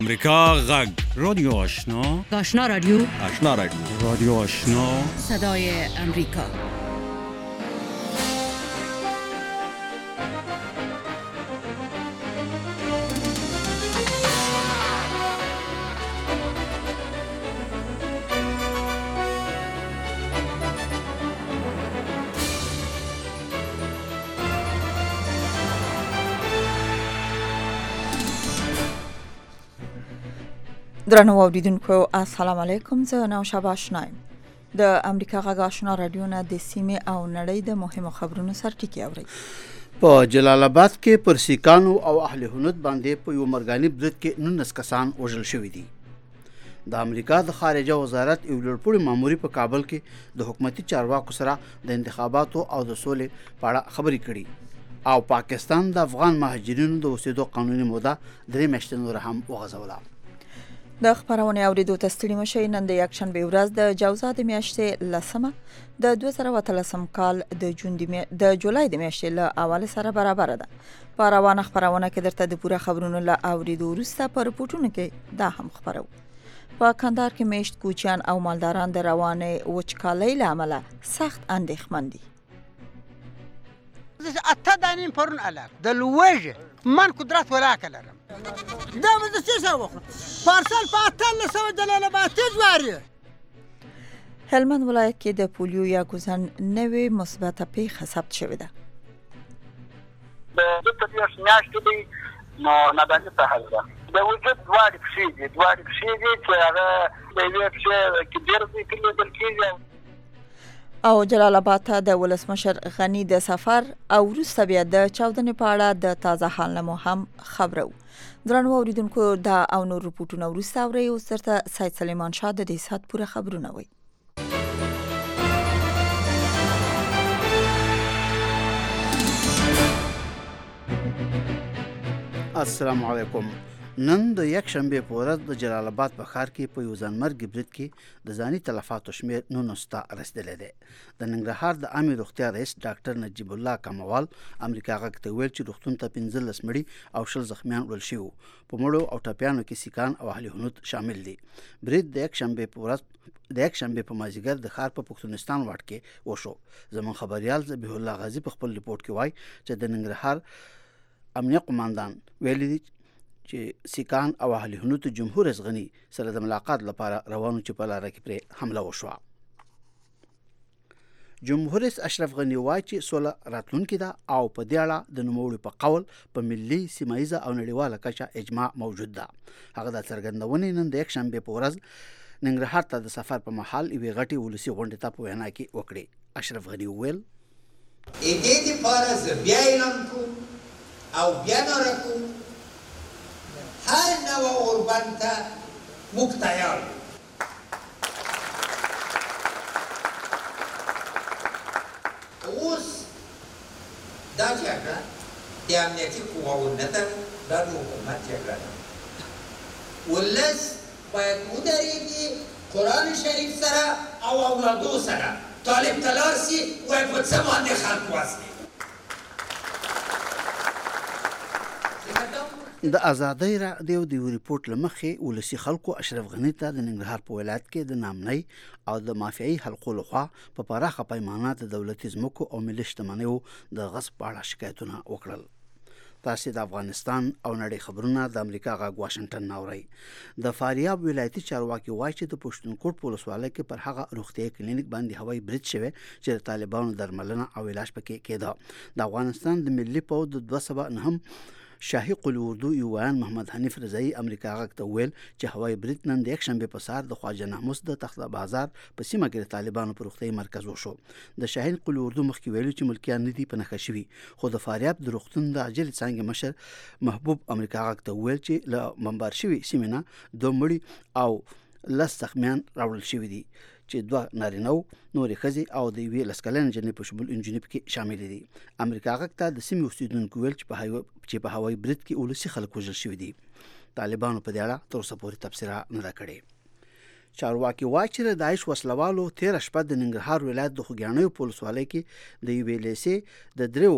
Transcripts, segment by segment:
امریکا غږ رادیو آشنا رادیو رادیو آشنا صدای امریکا. درنو اوریدونکو السلام علیکم. زه نوشابه آشنایم. د امریکا غږ آشنا رادیو نه د سیمې او نړۍ د مهمو خبرونو سرټکی اورئ. په جلال آباد کې پر سیکانو او اهل هنود باندې په یو مرګاني برید کې 19 کسان وژل شوي دي. د امریکا د خارجه وزارت یو لوړپوړي ماموري په کابل کې د حکومتي چارواکو سره د انتخاباتو او د سولې په اړه خبرې کړي او پاکستان د افغان مهاجرینو د اوسېدو قانوني موده 3 میاشتې نور هم وغځوله. د خبرونې اوریدو ته ستړي مشئ. نن د یکشنبه ورځ د جوزا د میاشتې 10 د 2013 کال د جولای د میاشتې له اول سره برابر ده. په روانه خبرونه کې درته د پوره خبرونو له اوریدو وروسته په رپورټونو کې دا هم خبرو. په کندهار کې میشت کوچیان او مالداران د روانې وچکالۍ له امله سخت اندېښمن دي. اته دانین پرون علاق د لوږه من قدرت ولاکه لرم دا مزه څه سره وخورم پارسل په 1800 جلال آباد جواری. هلمند ولایت کې د پولیو یا ګوزن نوې مثبته پیښه ثبت شوې ده. د تدریس میاشتې دی نو ناداني ته حل ده. د وجود دواړې پښې دي چې هغه د یوې پښې کې ډېر دي کلیدل کېږي. او جلال آباد ته د ولسمشر غني د سفر او وروسته بیا د چاودنې په اړه د تازه حال نه مو هم خبرو. درنو اوریدونکو دا او نور رپورټونه وروسته اورئ. اوس درته سید سلیمان شاه د دې ساعت پوره خبرونه وایي. السلام علیکم. نن د یکشنبه په ورځ د جلال آباد په ښار کې په یو ځانمرګي برید کې د ځاني تلفاتو شمېر 19 ته رسیدلی دی. د ننګرهار د عامې روغتیا رئیس ډاکټر نجیب الله کموال امریکا غږ ته ویل چې روغتون ته 15 مړي او 20 زخمیان وړل شوي وو. په مړو او ټپیانو کې سیکان او اهل هنود شامل دي. برید د یکشنبه په مازیګر د ښار په پښتونستان واټ کې وشو. زموږ خبریال ذبیح الله غازی په خپل ریپورت کې وایي چې د ننګرهار امنیه قماندان ویلي دي چې سیکان او اهل هنود جمهور رئیس غني سره د ملاقات لپاره روانو چې په لاره کې پرې حمله وشوه. جمهور رئیس اشرف غني وایي چې سوله راتلونکې ده او په دې اړه د نوموړي په قول په ملي سیمایزه او نړیواله کچه اجماع موجود ده. هغه د څرګندونې نن د یکشنبه په ورځ ننګرهار ته د سفر په مهال یوې غټې ولسي غونډې ته په وینا کې وکړې. اشرف غني وویل دې دپاره زه بیا اعلان کوم او بیا ناره کوم هر نوع اوربند ته موږ تیار یو. اوس دا جګړه د امنیتي قواو نه ده، دا د حکومت جګړه ده. ولس باید ودرېږي قرآن شریف سره او اولادو سره طالب ته لاړ سي وایي په څه باندې خلک واستوي. د ازادۍ راډیو د یو ریپورټ له مخې ولسي خلکو اشرف غني ته د ننګرهار په ولایت کې د نامنۍ او د مافیایي حلقو لخوا په پراخه پیمانه د دولتي ځمکو او ملي شتمنیو د غصب په اړه شکایتونه وکړل. تاسې د افغانستان او نړۍ خبرونه د امریکا غږ واشنګټن نه اورئ. د فاریاب ولایتي چارواکي وایي چې د پښتونخوا په ولسوالۍ کې پر هغه روغتیايي کلینیک باندې هوایي برید شوی چې د طالبانو درملنه او علاج پکې کېده. د افغانستان د ملي پوځ د 209 شاهي قل اردو یوان محمد حنیف رضایی امریکا غږ ته ویل چې هوایي برید نن د یکشنبه په سهار د خواجه نحموس د تخته بازار په سیمه کې د طالبانو په روغتیايي مرکز وشو. د شاهین قل اردو مخکې ویلو چې ملکیان نه دي په نښه شوي، خو د فاریاب د روغتون د عاجلې څانګې مشر محبوب امریکا غږ ته ویل چې له بمبار شوي سیمې نه 2 مړي او 10 زخمیان راوړل شوي دي چې 2 نارینه نورې ښځې او د یوې 10 کلنې نجلۍ په شمول نجونې پکې شاملې دي. امریکا غږ ته د سیمې اوسېدونکو ویل چې په هوایي برید کې ولسي خلک وژل شوي دي. طالبانو په دې اړه تر اوسه پورې تبصره نه ده کړې. چارواکي وایي چې د داعش وسلوالو 13 شپه د ننګرهار ولایت د خوږیاڼیو په ولسوالۍ کې د یوې لیسې د 3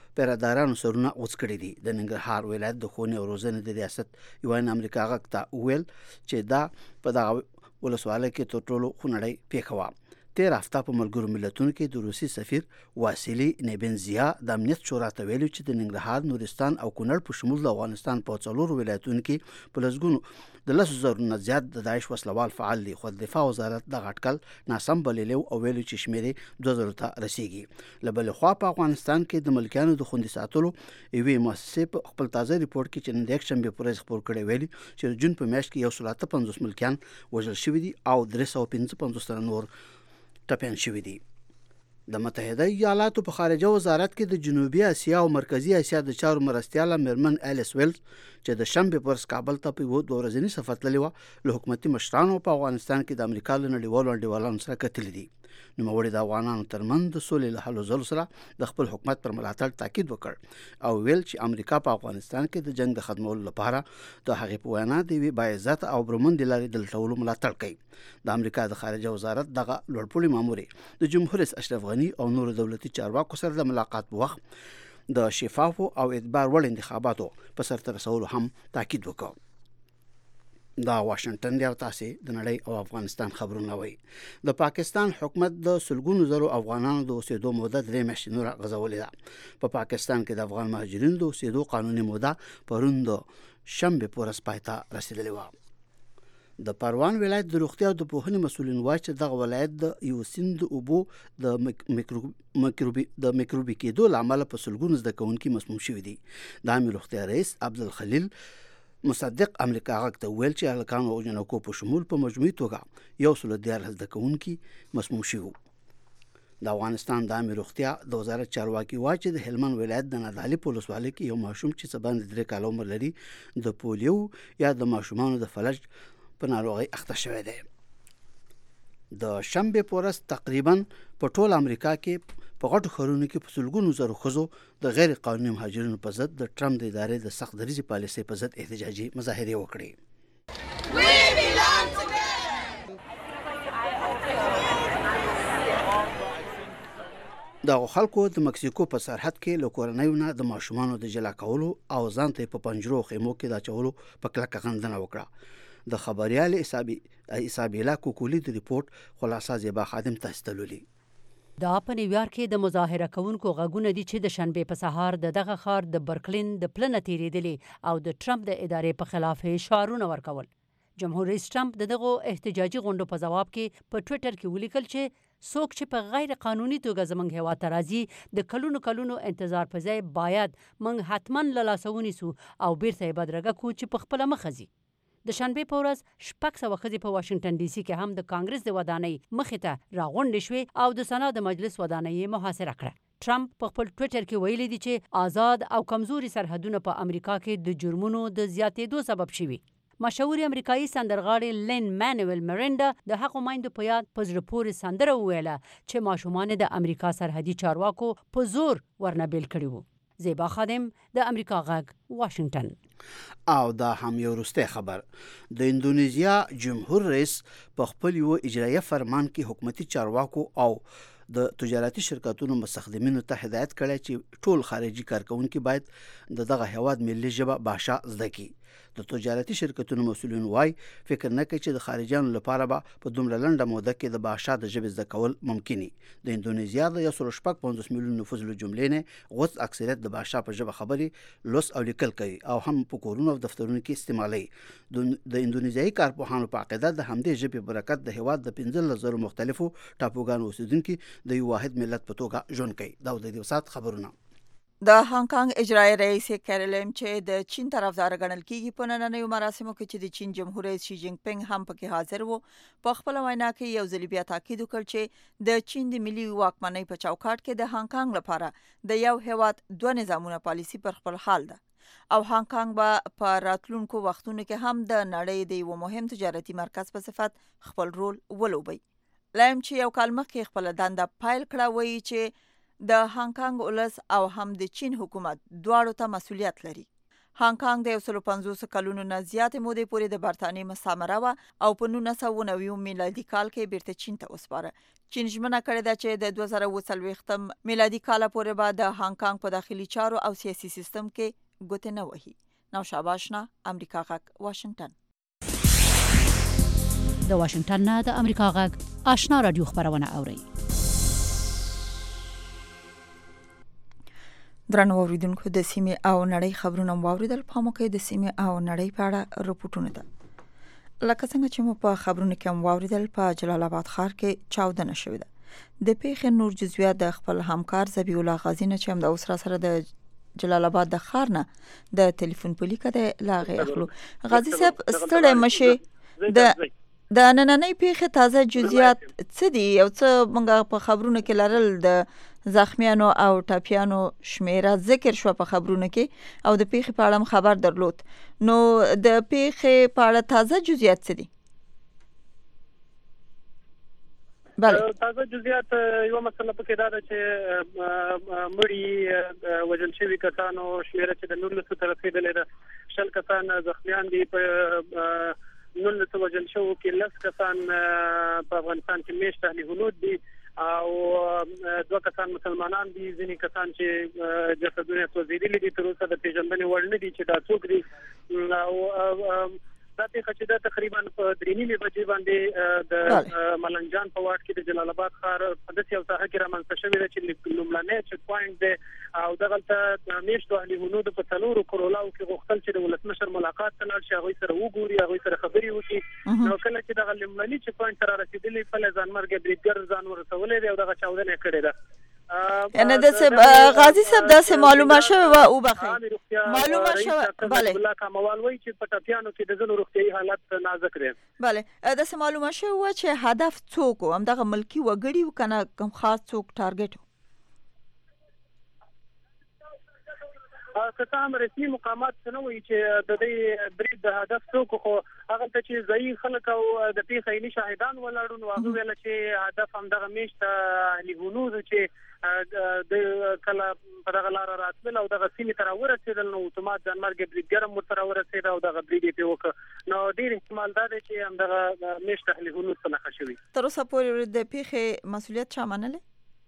پیرادارانو سرونه وڅ کړي دي. د ننګرهار ولایت د ښوونې او روزنې د ریاست یوه امریکا غږ ته وویل چې دا په دغه ولسوالۍ کې تر ټولو خونړۍ پیښه وه. تېره هفته په ملګرو ملتونو کې د روسي سفیر واسیلي نیبنزیا د امنیت شورا ته ویلي چې د ننګرهار، نورستان او کونړ په شمول د افغانستان په 4 ولایتونو کې په لسګونو د 10,000 نه زیات د داعش وسلوال فعال دي. خو د دفاع وزارت دغه اټکل ناسم بللی او ویلي چې شمېرې 2,000 ته رسیږي. له بلې خوا په افغانستان کې د ملکیانو د خوندي ساتلو یوې مؤسسې په خپل تازه ریپورټ کې چې نن د یکشنبې په ورځ خپور کړی ویلي چې د جون په میاشت کې 158 ملکیان وژل شوي دي او 355 تنه نور ټپیان شوي دي. د متحده ایالاتو په خارجه وزارت کې د جنوبي اسیا او مرکزی اسیا د چارو مرستیاله میرمن الیس ویلز چې د شنبې پر کابل ته په یو 2 ورځني سفر تللی و، له حکومتي مشرانو په افغانستان کې د امریکا له نړیوالو انډیوالانو سره کتلي دي. نوموړي د افغانانو ترمنځ د سولې له هلو ځلو سره د خپل حکومت پر ملاتړ تاکید وکړ او ویل چې امریکا په افغانستان کې د جنگ د ختمولو لپاره د هغې په وینا د یوې باعزته او برومندې لارې د لټولو ملاتړ کوي. د امریکا د خارجه وزارت دغه لوړپوړي مامور د جمهور رئیس اشرف غني او نورو دولتي چارواکو سره د ملاقات په وخت د شفافو او اعتبار وړ انتخاباتو په سرته رسولو هم تاکید وکړ. دا واشنگټن دی او تاسو د نړۍ او افغانستان خبرونه وایي. د پاکستان حکومت د سلګونو زرو افغانانو د اوسېدو موده 3 میاشتې نوره غځولې ده. په پاکستان کې د افغان مهاجرینو د اوسېدو قانوني موده پرون د شنبې په ورځ پای ته رسېدلې وه. د پروان ولایت د روغتیا او د پوهنې مسؤلین وایي چې دغه ولایت د یو سیند د اوبو د میکروبي کېدو له امله په سلګونو زده کوونکي مسموم شوي دي. د عامې روغتیا رئیس عبدالخلیل مصدق امریکا غږ ته ویل چې هلکانو او جنکو په شمول په مجموعي توګه 114 زده کوونکي مسموم شوي. د افغانستان د عامې روغتیا د وزارت چارواکي وایي چې د هلمند ولایت د نادعلي په ولسوالۍ کې یو ماشوم چې څه باندې 3 کاله عمر لري د پولیو یا د ماشومانو د فلج په ناروغۍ اخته شوی دی. د شنبې په ورځ تقریبا په ټول امریکا کې په غټو ښارونو کې په سلګونو زرو ښځو د غیر قانوني مهاجرینو په ضد د ټرمپ د ادارې د سخت دریځي پالیسۍ په ضد احتجاجي مظاهرې وکړې. دغه خلکو د مکسیکو په سرحد کې له کورنیو نه د ماشومانو د جلا کولو او ځان ته په پنجرو خیمو کې د اچولو په کلکه غندنه وکړه. د خبريال ایسابیلا کوکولی د ریپورت خلاصه زیبا خادم تاسو ته لولي. دا په نیویارک کې د مظاهره کوونکو غږونه دي چې د شنبې په سهار دغه ښار د برکلین د پلنه تیریدلې او د ټرمپ د ادارې په خلاف شعارونه ورکول. جمهور رئیس ټرمپ دغه احتجاجي غونډو په جواب کې په ټوئیټر کې ولیکل چې څوک چې په غیر قانوني توګه زموږ هېواد ته راځي د کلونو انتظار په ځای باید موږ حتما له لاسه ونیسو او بیرته یې بدرګه کړو چې په خپله مخه ځي. د شنبې په ورځ 600 ښځې په واشنگټن ډي سي کې هم د کانګرس د ودانۍ مخې ته راغونډې شوې او د سنا د مجلس ودانۍ یې محاصره کړه. ټرمپ په خپل ټوئیټر کې ویلي دي چې آزاد او کمزوري سرحدونه په امریکا کې د جرمونو د زیاتېدو سبب شوي. مشهور امریکایي سندرغاړي لین مانویل مرینډا د هغو میندو په یاد په زړه پورې سندره وویله چې ماشومان د امریکا سرحدي چارواکو په زور ورنه بیل کړي وو. زیبا خادم د امریکا غږ واشنگټن. او دا هم یو وروستی خبر. د اندونیزیا جمهور رئیس په خپل یو اجرایه فرمان کې حکومتي چارواکو او د تجارتي شرکتونو مستخدمینو ته هدایت کړی چې ټول خارجي کارکونکي باید دغه هیواد ملي ژبه باشا زده کړي. د تجارتي شرکتونو مسؤلین وایي فکر نه کوي چې د خارجيانو لپاره به په دومره لنډه موده کې د باشا د ژبې زده کول ممکن وي. د اندونیزیا د 150 میلیون نفوس له جملې نه غوڅ اکثریت د باشا په ژبه خبرې لوس او لیکل کوي او هم په کورونو او دفترونو کې استعمالوي. د اندونیزیایي کارپوهانو په عقیده د همدې ژبې برکت د هیواد د 15,000 مختلفو ټاپوګانو اوسیدونکي د یو واحد ملت په توګه ژوند کوي. دا د دې وسات خبرونه. د هانګ کانګ اجرایي رئیس کیرلم چې د چین طرفدار ګڼل کیږي په نننیو مراسمو کې چې د چین جمهور رئیس شي جینګ پینګ هم پکې حاضر وو، په خپل وینا کې یو ځل بیا تاکید وکړ چې د چین د ملي واکمنۍ په چوکاټ کې د هانګ کانګ لپاره د یو هیواد دوه نظامونه پالیسي پر خپل حال ده او هانګ کانګ به په راتلونکو وختونو کې هم د نړۍ د یو مهم تجارتي مرکز په صفت خپل رول ولوبي. لایم چې یو کال مخکې خپل دنده پایل کړه وایي چې د هانګ کانګ ولس او هم د چین حکومت دواړو ته مسؤلیت لري. هانګ کانګ د 150 کلونو نه زیاتې مودې پورې د برتانیې مستعمره وه او په 1990 میلادي کال کې بیرته چین ته وسپاره. چین ژمنه کړې ده چې د 2040 میلادي کال پورې به د هانګ کانګ په داخلي چارو او سیاسي سیستم کې ګوتې نه وهي. نوشابه آشنا، امریکا غږ، واشنگټن. د واشنگټن نه د امریکا غږ آشنا رادیو خبرونه اوري. درنو اوریدونکو، د سیمې او نړۍ خبرونه واوریدل. پام وکړئ د سیمې او نړۍ په اړه رپورټونه ده. لکه څنګه چې مو په خبرونو کې هم واوریدل، په جلال آباد ښار کې چاودنه شوې ده. د پیښې نور جزئیات د خپل همکار ذبیح الله غازی نه چې هم د اوس را سره د جلال آباد د ښار نه د ټلیفون په لیکه ده لاغې اخلو. غازی صاحب، ستړی مشه، د نننۍ پیښې تازه جزئیات څه دي او څه موږ په خبرونو کې لرل؟ د زخمیانو او ټپیانو شمیره ذکر شو په خبرونو کې او د پیښې په اړه خبر درلود، نو د پیښې په اړه تازه جزئیات څه دي؟ تازه جزئیات یو مسله پکې دا ده چې مړي وژل شوي کسانو شمیره چې د 19 ته رسیدلې ده، 20 کسان زخمیان دي. په 19 وژل شوو کې 10 کسان په افغانستان کې میشت اهل هنود دي او 2 کسان مسلمانان دي. ځینې کسان چې جسدونه سوځېدلي دي تر اوسه د پیژندنې وړ نه دي چې دا څوک دي. او دا پیښه چې دا تقریبا په 3:30 بجې باندې د ملنجان په واټ کې د جلال آباد ښار په داسې یو ساحه کې رامنځته شوې ده چې لومړنی چک پوینټ دی او دغلته میشتو اهل هنود په 4 کرولاو کې غوښتل چې د ولسمشر ملاقات ته لاړ شي، هغوی سره وګوري، هغوی سره خبرې وکړي. نو کله چې دغه لومړني چک پوینټ ته رارسېدلي، فل ځانمرګه بریدګر ځان ورسولی دی او دغه چاودنه یې کړې ده. یعنی داسې غازی صاحب داسې معلومه شوې وه او بخیر معلومه شوه، بله، الله کاموال وایي چې په ټپیانو کې د ځینو روغتیایي حالت نازک دی. بله، داسې معلومه شوې وه چې هدف څوک و؟ همدغه ملکي وګړي و که نه کوم خاص څوک ټارګټ و؟ که څه هم رسمي مقامات څه نه وایي چې د دې برید د هدف څوک، خو هغلته چې ځایي خلک او د پیښې عیني شاهدان ولاړو نو هغه ویله چې هدف همدغه میشته اهل هنود چې د کله په دغه لاره راتلل او دغه سیمې ته راورسېدل نو اتومات ځانمرګه بریدګر هم ورته راورسېده او دغه برید یې پرې وکړ. نو ډېر احتمال دا دی چې همدغه میشته اهل هنود څه نښه شوي. تر اوسه پورې د پیښې مسؤلیت چا منلی؟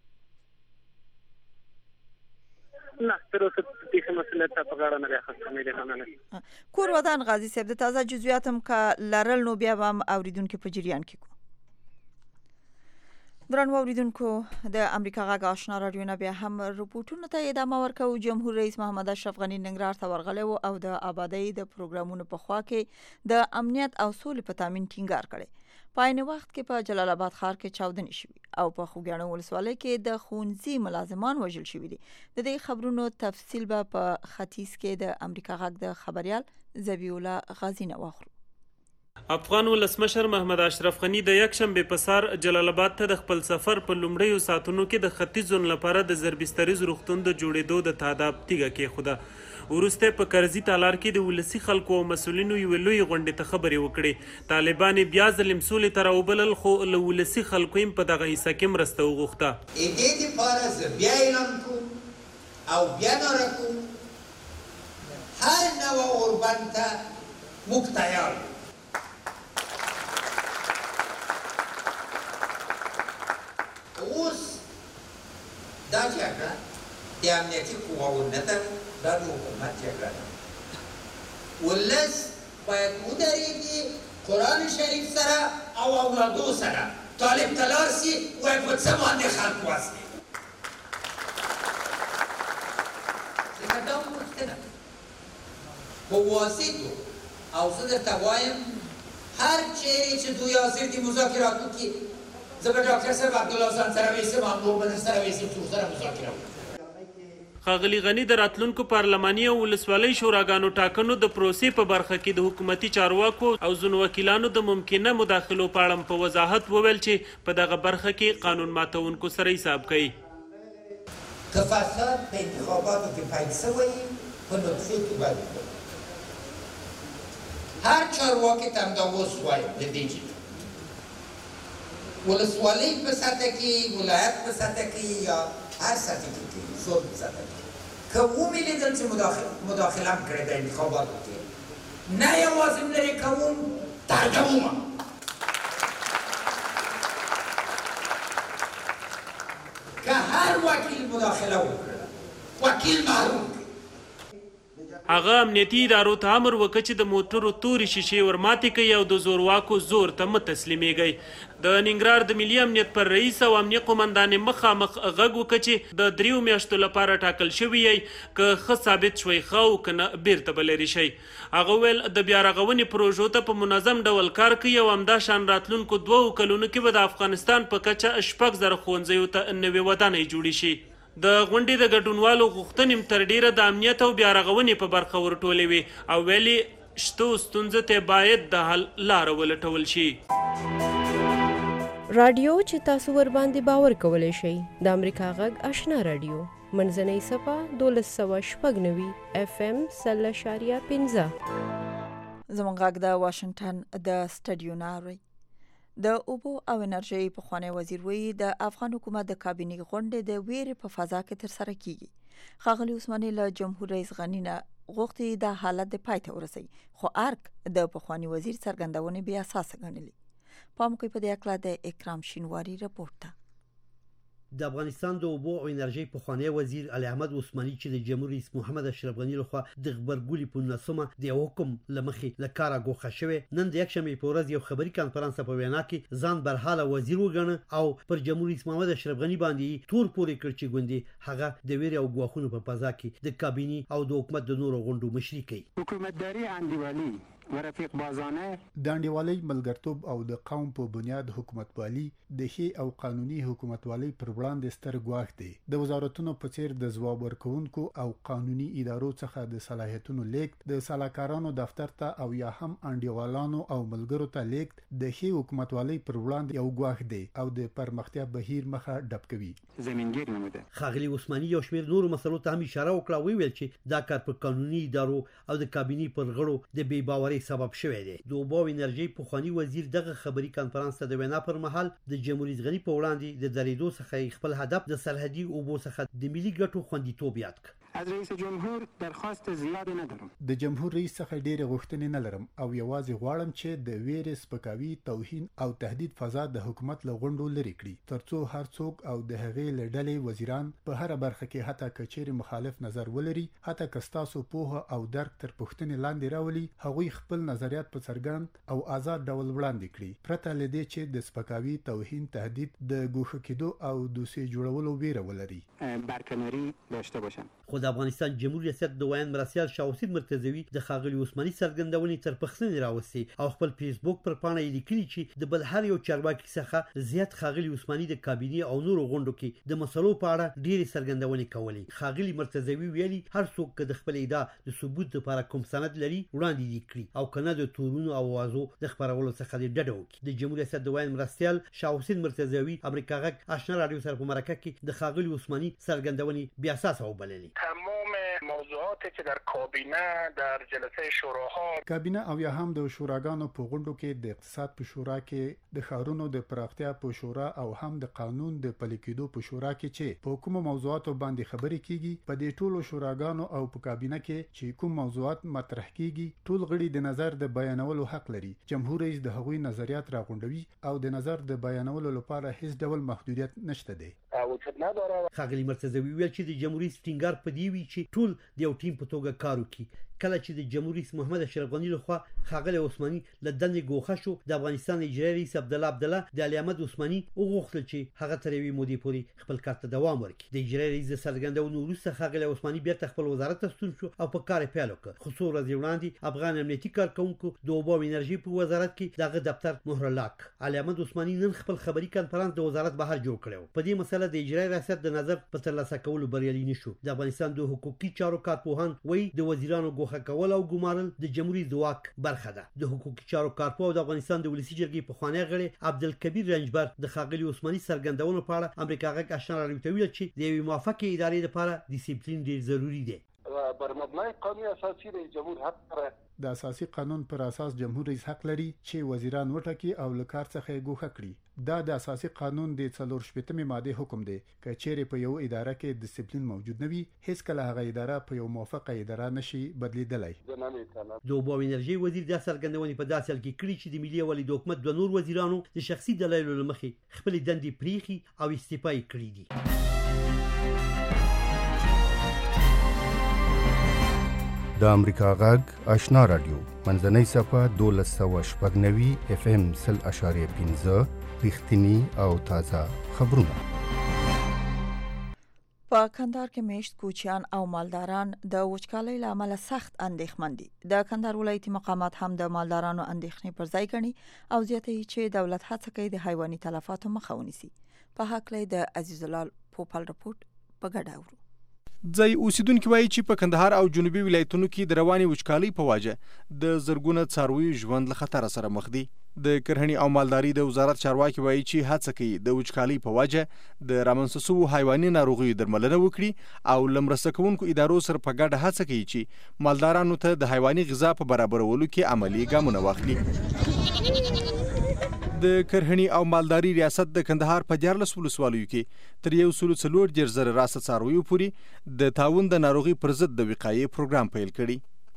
نه، تر اوسه پیښې مسؤلیت چا په غاړه نه دی اخیستی، نه دی منلی. کور ودان غازي صاحب، د تازه جزئیات هم که لرل نو بیا به هم اوریدونکو په جریان کې کو. درنو اوریدونکو، د امریکا غږ آشنا رادیو نه بیا هم رپورټونو ته ادامه ورکوو. جمهور رئیس محمد اشرف غني ننګرهار ته ورغلی و او د آبادۍ د پروګرامونو په خوا کې د امنیت او سولې په تامین ټینګار کړی. په عین وخت کې په جلال آباد ښار کې چاودنې شوي او په خوږیاڼو ولسوالۍ کې د ښوونځي ملازمان وژل شوي دي. د دې خبرونو تفصیل به په ختیځ کې د امریکا غږ د خبریال ذبیح الله غازی نه واخلو. افغان ولسمشر محمد اشرف غني د یکشنبه په سار جلال آباد ته د خپل سفر په لومړیو ساعتونو کې د ختیځ زون لپاره د زربستریز روغتون د جوړېدو د تاداب تیګه کېښوده. وروسته په کرزي تالار کې د ولسي خلکو او مسولینو یوې لویې غونډې ته خبرې وکړې. طالبان بیا ځلم سولې ته راوبلل خو له ولسي خلکو هم په دغه حصه کې مرسته وغوښته. دې دپاره زه بیا اعلان کوم او بیا ناره کوم، هر نوع اوربند ته موږ تیار یو. اوس دا جګړه د امنیتي قواو نه ده، دا د حکومت جګړه ده. ولس باید ودرېږي، قرآن شریف سره او اولادو سره طالب ته لاړ سي، وایي په څه باندې خلک واځي. ځکه دا پوښتنه په واسطو او زه درته وایم هر چیرې چې دوی حاضر دي مذاکرات وکړي، زه به ډاکټر صاحب عبدالله حسن سره ویسم، همنور به سره ویسم، څوک سره مذاکره وکړي. ښاغلي غني د راتلونکو پارلماني او ولسوالۍ شوراګانو ټاکنو د پروسې په برخه کې د حکومتي چارواکو او ځینو وکیلانو د ممکنه مداخلو په اړه په وضاحت وویل چې په دغه برخه کې قانون ماتونکو سره حساب کوي. که فساد په انتخاباتو کې پیل شوی په نطفه کې باید هر چارواکي ته همدا اوس وایم د دې چې ولسوالۍ په سطح کې، ولایت په سطح کې یا هر سطح کې زور په سطح کې که ومې لیدل چې مداخله هم کړې ده انتخاباتو کې نه یوازې لرې کوم ترجمه که هر وکیل مداخله وکړه وکیل محروم هغه امنیتي ادارو ته امر وکړ چې د موټرو تورې شیشې ورماتې کوي او د زورواکو زور ته مه تسلیمیږئ. د ننګرهار د ملي امنیت پر رئیس او امنیه قومندان مخامخ غږ وکړ چې د 3 میاشتو لپاره ټاکل شوي یی که ښه ثابت شوی ښه او که نه بیرته به لرې شئ. هغه ویل د بیارغونې پروژو ته په منظم ډول کار کوي او همدا شان راتلونکو 2 کلونو کې به د افغانستان په کچه 6,000 ښوونځیو ته نوې ودانۍ جوړې شي. د غونډې د ګډونوالو غوښتنې تر ډیره د امنیت او بیارغونې په برخه ورټولې وي او ویلي شته ستونزو ته باید د حل لاره ولټول شي. رادیو چې تاسو ور باندې باور کولای شئ د امریکا غږ آشنا رادیو منځنۍ صفه 1290 FM 0.15 زموږ غږ د واشنگټن د سټډیو نه اوري. د اوبو او انرژي پخوانی وزیر وی د افغان حکومت د کابینې غونډې د ویرې په فضا کې ترسره کیږي. ښاغلي عثماني له جمهور رئیس غنی نه غوښتي د حالت د پای ته ورسوي خو ارګ د پخوانی وزیر څرګندونې بیا اساسه ګڼلې. پام کوئ په دې اړه د اکرام شینواری رپورټ ته. د افغانستان د اوبو او انرژي پخوانی وزیر علي احمد عثماني چې د جمهور رئیس محمد اشرف غنی لخوا د خبرګولي په 19 د حکم لمخې لکاره ګوښه شوی نن د یکشنبه په ورځ یو خبري کانفرنس په وینا کې ځان برحاله وزیر وګڼه او پر جمهور رئیس محمد اشرف غنی باندې تور پورې کړ چې ګوندې هغه د ویرې او ګواښونو په فضا کې د کابینې او د حکومت د نورو غونډو مشري کوي. حکومتداري انډیوالي ورفیق بازانه د انډیوالۍ ملګرتوب او د قوم په بنیاد حکومتوالي د ښې او قانوني حکومتوالي پر وړاندې ستر ګواښ دی. د وزارتونو په څیر د ځواب ورکوونکو او قانوني ادارو څخه د صلاحیتونو لیږد د سلاکارانو دفتر ته او یا هم انډیوالانو او ملګرو ته لیږد د ښې حکومتوالي پر وړاندې یو ګواښ دی او د پرمختیا بهیر مخه ډب کوي. زمینګیر نموده ښاغلي عثماني یو شمېر نورو مسلو ته هم اشاره وکړه او ویل چې دا کار په قانوني ادارو او د کابینې پر غړو د بې باورۍ سبب شوی دی. د اوبو او انرژي پخوانی وزیر دغه خبري کانفرنس ته د وینا پر مهال د جمهور رئیس غنی په وړاندې د درېدو څخه خپل هدف د سرحدي اوبو څخه د ملي ګټو خوندیتوب یاد کړ. از رئیس جمهور درخواست زیادی ندارم. د جمهور رئیس څخه ډېرې غوښتنې نه لرم او یوازې غواړم چې د ویرې سپکاوي توهین او تهدید فضا د حکومت له غونډو لرې کړي ترڅو هر څوک او د هغې له ډلې وزیران په هر برخه کې حتی کچېرې مخالف نظر ولري حتی که ستاسو پوهه او درک تر پوښتنې لاندې راولي هغوی خپل نظریات په څرګند او آزاد ډول وړاندې کړي پرته له دې چې د سپکاوي توهین تهدید د ګوښه کېدو او دوسیې جوړولو ویره ولري. برکناری داشته باشم. خو د افغانستان جمهور ریاست د ویان مرستیال شاه حسین مرتضوي د ښاغلي عثماني څرګندونې تر پوښتنې راوستې او خپل فیسبوک پر پاڼه یې لیکلي چې د بل هر یو چارواکي څخه زیات ښاغلي عثماني د کابینې او نورو غونډو کې د مسلو په اړه ډېرې څرګندونې کولې. ښاغلي مرتضوي ویلي هر څوک که د خپل ادعا د ثبوت لپاره کوم سند لري وړاندې دې کړي او که نه د تورونو او اوازو د خپرولو څخه دې ډډه وکړي. د جمهور ریاست د ویان مرستیال شاه حسین مرتضوي امریکا غږ آشنا رادیو سره په مرکه کې د ښاغلي عثماني څرګندونې بې اساسه وبللې. تمام موضوعاتی که در کابینه در جلسه شوراها کابینه او یا هم د شوراګانو په غونډو کې د اقتصاد په شورا کې د ښارونو د پراختیا په شورا او هم د قانون د پلي کېدو په شورا کې چې په کومو موضوعاتو باندې خبرې کیږي په دې ټولو شوراګانو او په کابینه کې چې کوم موضوعات مطرح کیږي ټول غړي د نظر د بیانولو حق لري. جمهور رئیس د هغوی نظریات راغونډوي او د نظر د بیانولو لپاره هیڅ ډول محدودیت نشته دی. ښاغلي مرتضوي ویل چې د جمهور رئیس ټینګار په دې وی چې ټول د یو ټیم په توګه کار وکړي. کله چې د جمهور رئیس محمد اشرف غنی لخوا ښاغلی عثماني له دندې ګوښه شو د افغانستان اجرایي رئیس عبدالله عبدالله د علي احمد عثماني وغوښتل چې هغه تر یوې مودې پورې خپل کار ته دوام ورکړي. د اجرایي رئیس د څرګندونو وروسته ښاغلی عثماني بیرته خپل وزارت ته ستون شو او په کار یې پیل وکړ. خو څو ورځې وړاندې افغان امنیتي کارکوونکو د اوبو او انرژي په وزارت کې دغه دفتر مهره لاک. علي احمد عثماني نن خپل خبري کانفرنس د وزارت بهر جوړ کړی و. په دې مسله د اجرایي ریاست د نظر په ترلاسه کولو بریالي نشو. د افغانستان د حقوقي چارو کارپوهان وایي د وزیرانو ګوښه کول او ګمارل د جمهوریت د واک برخه ده. د حقوقي چارو کارپوه او د افغانستان د ولسی جرګې پخوانی غړي عبدالکبیر رنجبر د ښاغلي عثماني څرګندونو په اړه امریکا غږ آشنا رادیو ته ویل چې د یوې موافقې ادارې لپاره ډیسپلین ډېر ضروري دی. بر مبنای قانون اساسی رئیس جمهور حق داره. د اساسي قانون پر اساس جمهور رئیس حق لري چې وزیران وټاکي او له کار څخه یې ګوښه کړي. دا د اساسي قانون د 4شپږمې ماده حکم دی. که چیرې په یو اداره کې ډیسپلین موجود نه وي، هیڅ کله هغه اداره په یو موافقه اداره نشي بدلیدلی. د اوبو او انرژي وزیر د څرګندونې په داسې حال کې کړي چې د ملي یووالي د حکومت دوه نور وزیرانو د شخصي دلایلو له مخې خپلې دندې پریښي او استعفا یې کړي دي. د امریکا غږ آشنا رادیو منځنۍ صفحه 1290 FM 0.15 رښتینی او تازه خبرونه. په کندهار کې میشت کوچیان او مالداران د وچکالۍ له امله سخت اندېښمن دي. د کندهار ولایتي مقامات هم د مالدارانو اندېښنې پر ځای ګڼي او زیاتوي چې دولت هڅه کوي د حیواني تلفاتو مخه ونیسي. په هکله د عزیز الله پوپل رپورټ په ګډه اورو. ځای اوسیدونکو وایي چې په کندهار او جنوبي ولایتونو کې د رواني وچکالۍ په وجه د زرګونه څارویو ژوند له خطر سره مخ دي. د کرهڼې او مالداري د وزارت چارواکي وایي چې هڅه کوي د وچکالۍ په وجه د رامنځته شویو حیواني ناروغیو درملنه وکړي او له مرسته کوونکو ادارو سره په ګډه هڅه کوي چې مالدارانو ته د حیواني غذا په برابرولو کې عملي ګامونه واخلي. د کرهڼې او مالداري ریاست د کندهار په 14 ولسوالیو کې تر 140,000 راسه څارویو پورې د تعاون د ناروغي پر ضد د وقایې پروګرام پیل کړي.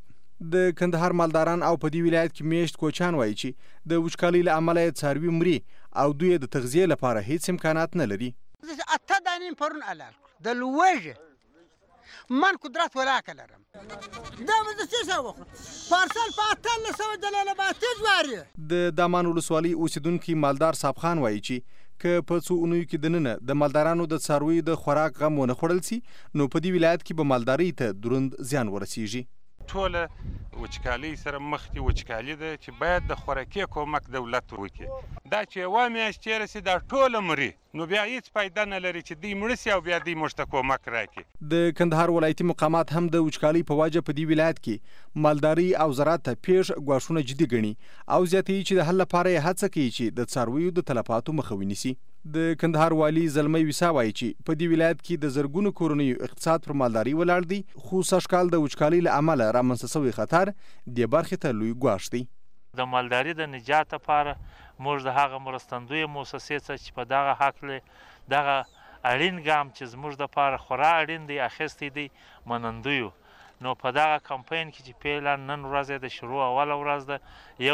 د کندهار مالداران او په دې ولایت کې میشت کوچان وایي چې د وچکالۍ له امله څاروي مري او دوی د تغذیې لپاره هیڅ امکانات نه لري. اته دانې پرون علال د لوجه من قدرت ولا کلرم دا مزه څه وخت پارسل په 1800 جلالاباد جواري. د دامان ولسوالۍ اوسیدونکو مالدار صاحب خان وایي چې که په څو اونیو کې دننه د مالدارانو د څارویو د خوراک غم ونه خوړل سي نو په دې ولایت کې به مالداري ته دروند زیان ورسیږي. ټوله وچکالۍ سره مخ دي. وچکالي ده چې باید د خوراکي کومک دولت وکړي. دا چې یوه میاشت تېره سي دا ټوله مري نو بیا هیڅ فایده نه لري چې دوی مړه سي او بیا دوی موږ ته کومک راکړي. د کندهار ولایتي مقامات هم د وچکالۍ په وجه په دې ولایت کې مالداري او زراعت ته پیښ ګواښونه جدي ګڼي او زیاتوي چې د حل لپاره یې هڅه کوي چې د څارویو د تلفاتو مخه ونیسي. د کندهار والی زلمی ویسا وایي چې په دې ولایت کې د زرګونو کورنیو اقتصاد پر مالداري ولاړ دی خو سږکال د وچکالۍ له امله رامنځته شوی خطر دې برخې ته لوی ګواښ دی. د مالداري د نجات لپاره موږ د هغه مرستندویه مؤسسې څخه چې په دغه حق دغه اړین ګام چې زموږ دپاره خورا اړین دی اخیستی دی منندویو. نو په دغه کمپاین کې چې پیله نن ورځ د شروع اوله ورځ ده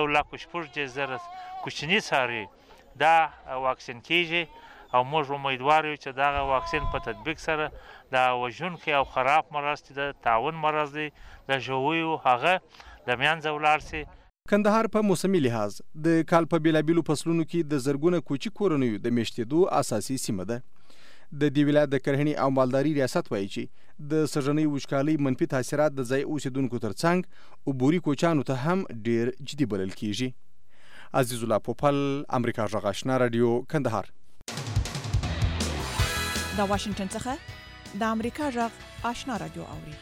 1,06,000 کوچني څاروي دا واکسین کیږي او موږ امیدوار یو چې دغه واکسین په تطبیق سره د وژونکي او خراب مرض د تعاون مرض دی د ژویو هغه د منځه ولاړ سي. کندهار په موسمي لحاظ د کال په بیلابیلو فصلونو کې د زرګونه کوچي کورنیو د میشتېدو اساسي سیمه ده. د دې ولایت د کرهڼې او مالداري ریاست وایي چې د سږنۍ وچکالۍ منفي تاثیرات د ځای اوسیدونکو ترڅنګ عبوري کوچانو ته هم ډیر جدي بلل کیږي. عزیز الله پوپل، امریکا غږ آشنا رادیو، کندهار. د واشنگټن څخه د امریکا غږ آشنا رادیو اوري.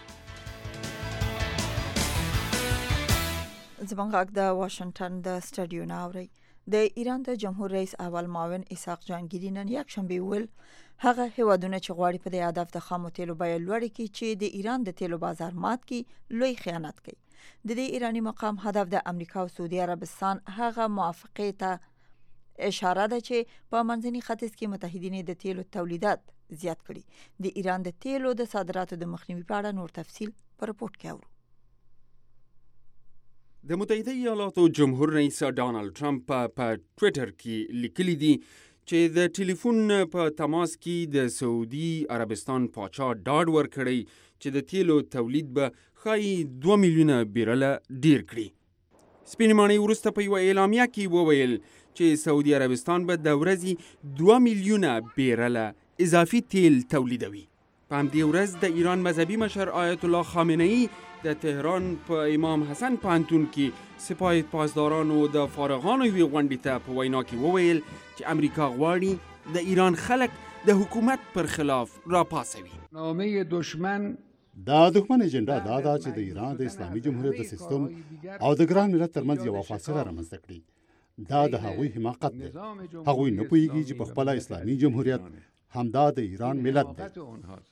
زموږ غږ د واشنگټن د سټډیو نه اوري. د ایران د جمهور رئیس اول معاون اسحاق جهانگیری نن یکشنبه ویل هغه هیوادونه چې غواړي په دې هدف د خامو تیلو بیه لوړه کړي چې د ایران د تیلو بازار مات کړي لوی خیانت کوي. د دې ایرانی مقام هدف د امریکا او سعودي عربستان هغه موافقه ته اشاره ده چې په منځني ختیځ کې متحدین د تیلو تولیدات زیات کړي. د ایران د تیلو د صادراتو د مخنیوي په اړه نور تفصیل په رپورت کې اورو. د متحده ایالاتو جمهور رئیس ډانلډ ټرمپ په ټویټر کې لیکلي دي چې د ټلیفون په تماس کې د سعودي عربستان پاچا ډاډ ورکړی چې د تیلو تولید به ښایي 2 میلیونه بیرله ډیر کړي. سپین ماڼۍ وروسته په یوه اعلامیه کې وویل چې سعودي عربستان به د ورځې 2 میلیونه بیرله اضافي تیل تولیدوي. په همدې ورځ د ایران مذهبي مشر آیت الله خامنه ای د تهران په امام حسن پوهنتون کې سپاه پاسدارانو د فارغانو یوې غونډې ته په وینا کې وویل چې امریکا غواړي د ایران خلک د حکومت پر خلاف راپاسوي. نامه دشمن دا دښمن اجنډا دا ده چې د ایران د اسلامي جمهوریت د سیستم او د ګران ملت ترمنځ یوه فاصله رامنځته کړي. دا د هغوی حماقت دی. هغوی نه پوهیږي چې په خپله اسلامي جمهوریت همدا د ایران ملت دی.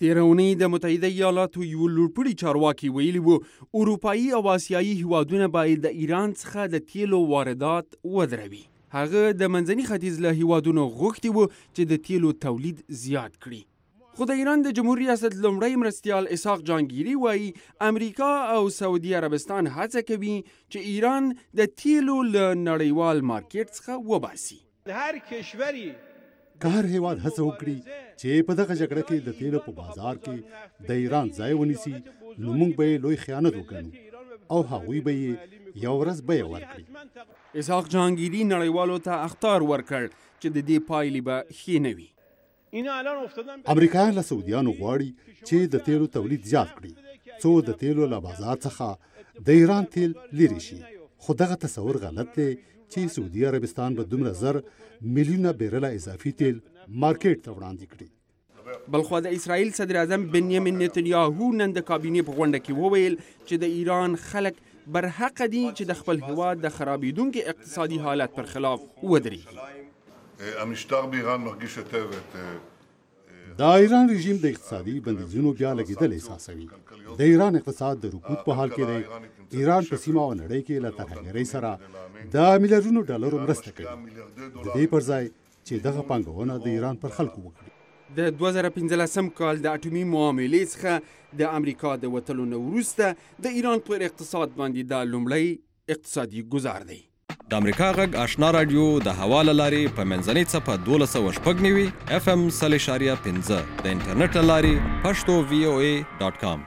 تېره اونۍ د متحده ایالاتو یو لوړپوړي چارواکي ویلي وو اروپایي او آسیایي هیوادونه باید د ایران څخه د تیلو واردات ودروي. هغه د منځني ختیځ له هیوادونو غوښتي وو چې د تیلو تولید زیات کړي. خو د ایران د جمهور ریاست لومړی مرستیال اسحاق جهانگیري وایي امریکا او سعودي عربستان هڅه کوي چې ایران د تیلو له نړیوال مارکیټ څخه وباسي. هر کشوری که هر هیواد هڅه وکړي چې په دغه جګړه کې د تیلو په بازار کې د ایران ځای ونیسي نو موږ به لوی خیانت وکړو او هغوی به یو ورځ بیه ورکړي. اسحاق جهانگیري نړیوالو ته اخطار ورکړ چې د دې پایلې به ښې نه وي. امریکایان له سعودیانو غواړي چې د تیلو تولید زیات کړي څو د تیلو له بازار څخه د ایران تیل لرې شي. خو دغه تصور غلط دی چې سعودي عربستان به دومره زر میلیونه بیرله اضافي تیل مارکیټ ته وړاندې کړي. بلخوا د اسرائیل صدر اعظم بنیامین نتنیاهو نن د کابینې په غونډه کې وویل چې د ایران خلک برحق دي چې د خپل هیواد د خرابېدونکي اقتصادي حالت پر خلاف ودرېږي. המשטר באיראן מרגיש היטב د ایران رژیم د اقتصادي بندیزونو بیا لګیدل احساسوي. د ایران اقتصاد د رکود په حال کې دی. ایران په سیمه او نړۍ کې له ترهګرۍ سره د میلیارډونو ډالرو مرسته کوي د دې پر ځای چې دغه پانګونه د ایران پر خلکو وکړي. د 2015 کال د اټومي معاملې څخه د امریکا د وتلو نه وروسته د ایران پر اقتصاد باندې دا لومړی اقتصادي ګزار دی. د امریکا غږ آشنا رادیو د حواله لارې په منځنۍ څپه 1290 FM 3.15 د انټرنیټ لارې pashto.voa.com.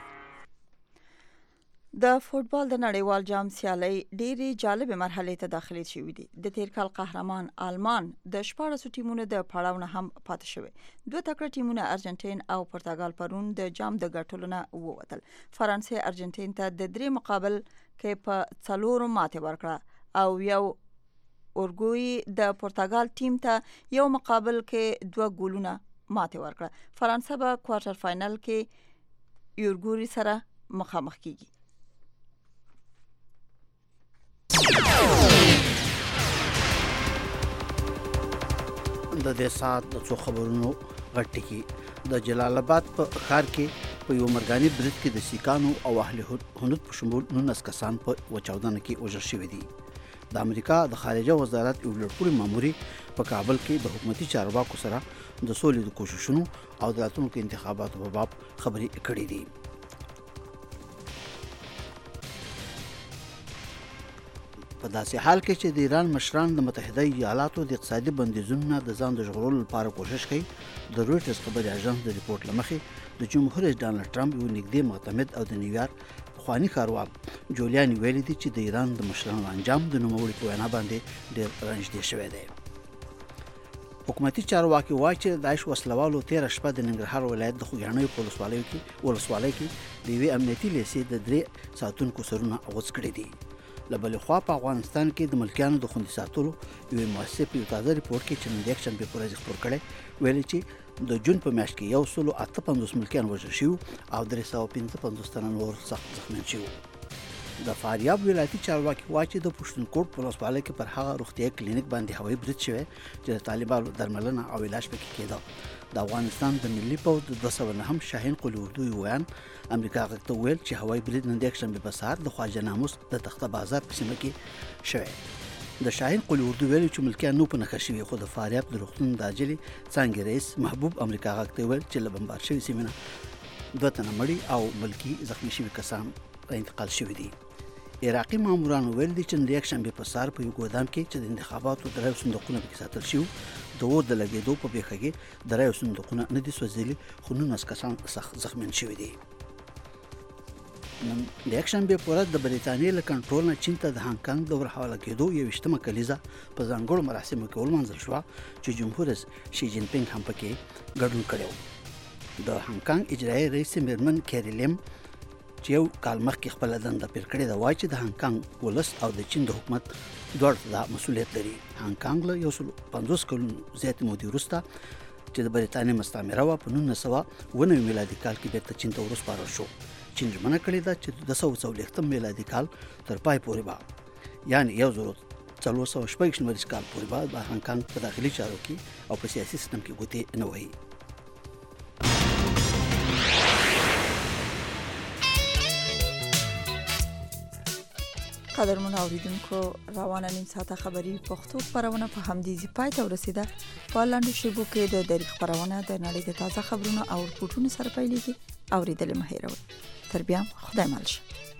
د فوټبال د نړیوال جام سیالۍ ډېرې جالبې مرحلې ته داخلي شوې دي. د تیر کال قهرمان آلمان د 14 ټیمونو د پړاو نه هم پاتې شوی. دوه تکړه ټیمونه ارجنټین او پرتګال پرون د جام د ګټلو نه ووتل. فرانسې ارجنټین ته د 3 مقابل کې په 4 ماتې ورکړه او یو اورګوي د پرتګال ټیم ته یو مقابل کې 2 ګولونه ماتې ورکړه. فرانسه به کوارټر فائنل کې اورګوي سره مخامخ کیږي. د دې سات د څو خبرونو غټ کې د جلال آباد په ښار کې په یو مرګاني برید کې د سیکانو او اهل هنود په شمول 19 کسان په وچاودنه کې وژل شوي دي. د امریکا د خارجه وزارت یو لوړپوړي ماموري په کابل کې د حکومتي چارواکو سره د سولې د کوششونو او د راتلونکو انتخاباتو په باب خبرې کړې دي. په داسې حال کې چې د ایران مشران د متحده ایالاتو د اقتصادي بندیزونو د ځان د ژغورلو لپاره کوشش کوي، د رویټرز خبري اژانس د ریپورت لمخې د جمهور رئیس ډانلډ ټرمپ یو نږدې معتمد او د نیویارک پخواني ښاروال جولیاني ویلي دي چې د ایران د مشرانو انجام د نوموړي په وینا باندې ډېر رنجدي شوی دی. حکومتي چارواکي وایي چې د داعش وسلوالو 13 شپه د ننګرهار ولایت د خوږیاڼیو په ولسوالۍ کې د یوې امنیتي لیسې د 3 ساتونکو سرونه غوڅ کړي دي. له بلې خوا په افغانستان کې د ملکیانو د خوندي ساتلو یوې مؤسسې په یو تازه ریپورټ کې چې نن د یکشنبې په ورځ خپور کړی ویلي چې د جون په میاشت کې 158 ملکیان وژل شوي او 355 تنه نور سخت زخمیان شوي. د فاریاب ولایتي چارواکي وایي چې د پښتونخوا په ولسوالۍ کې پر هغه روغتیايي کلینیک باندې هوایي برید شوی چې د طالبانو درملنه او علاج پکې کېده. د افغانستان د ملي پوځ د 209 شاهین قلي اردو ویان امریکا غږ ته ویل چې هوایي برید نن د یکشنبې په سهار د خواجه ناموس د تخته بازار په سیمه کې شوی. د شاهین قلي اردو ویل چې ملکیان نو په نښه شوي، خو د فاریاب د روغتون د عاجلې څانګې رئیس محبوب امریکا غږ ته ویل چې له بمبار شوي سیمې نه 2 تنه مړي او ملکي زخمي شوي کسان انتقال شوي دي. عراقي ماموران ویل دي چې د یکشنبې په سهار په یو ګودام کې چې د انتخاباتو درې صندوقونه پکې ساتل شوي د اور د لګېدو په پیښه کې درې صندوقونه نه دي سوځېدلي، خو 19 کسان سخت زخمیان شوي دي. نن د یکشنبې په ورځ د بریتانیې له کنټرول نه چین ته د هانګ کانګ د ورحواله کېدو 21مه کلیزه په ځانګړو مراسمو کې ولمانځل شوه چې جمهور رئیس شي جین پینګ هم پکې ګډون کړی و. د هانګ کانګ اجرایي رئیس میرمن کیری لیم چې یو کال مخکې خپله دنده پیل کړې ده وایي چې د هانګ کانګ ولس او د چین د حکومت دواړه دا مسؤلیت لري. هانګ کانګ له 150 کلونو زیاتې مودې وروسته چې د بریتانیې مستعمره وه په 1990 میلادي کال کې بیرته چین ته ورسپارل شو. چین ژمنه کړې ده چې د 240 میلادي کال تر پای پورې به یعنې 1446 کال پورې به د هانګ کانګ په داخلي چارو کې او په سیاسي سیستم کې ګوتې نه وهي. قدرمن اوریدونکو روانه نیم ساعته خبری پښتو خبرونه په همدې پای ته ورسیده. په لاندو شیبو کې د تاریخ خبرونه د نړۍ د تازه خبرونو او رپورټونو سره پیلېږي. اوریدل مه هېروئ. تر بیا خدای مل شه.